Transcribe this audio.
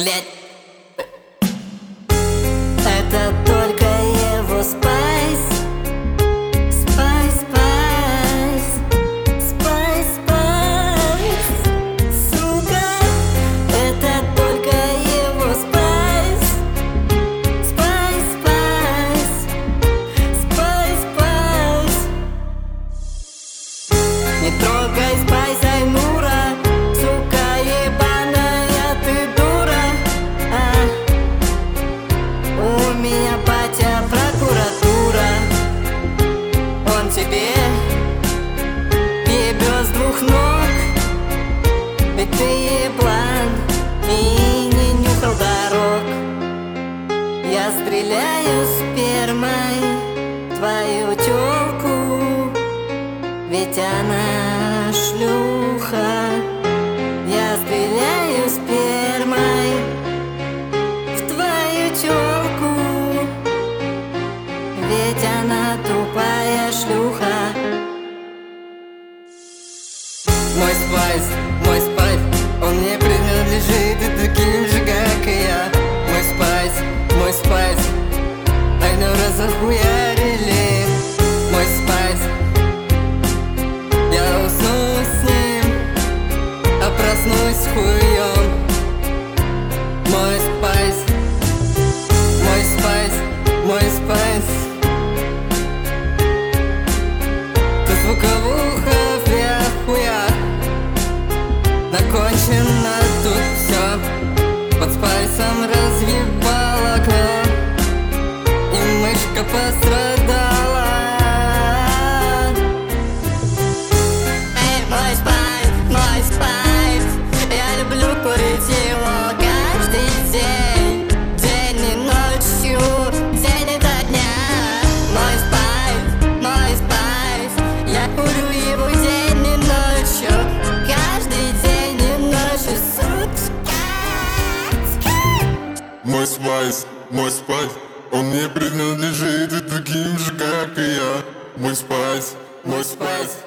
блядь. Это только его спайс. Спайс, спайс, спайс, спайс, сука. Это только его спайс. Спайс, спайс, спайс, спайс. Не трогай спайса и Нура, сука ебаная ты дура. У меня батя прокуратура. Он тебе ебет с двух ног, ведь ты еблан и не нюхал дорог. Я стреляю спермой твою тёлку, ведь она шлюха. Я стреляю спермой в твою тёлку, ведь она тупая шлюха. Мой спайс, он мне принадлежит и таким же, как и я. Мой спайс, ай ну разохуярили. Мой спайс, я усну с ним, а проснусь с хуем. Мой спайс, мой спайс, мой спайс. Ты звуковуха в хуях. Закончено тут все. Под спайсом разъебал окно, и мышка пострадала. Эй, мой спайс, я люблю курить его каждый день. День и ночью, день и до дня. Мой спайс, я курю его день и ночью. Каждый день и ночью, сучка. Мой спайс, он мне принадлежит и таким же, как и я. Мой спайс.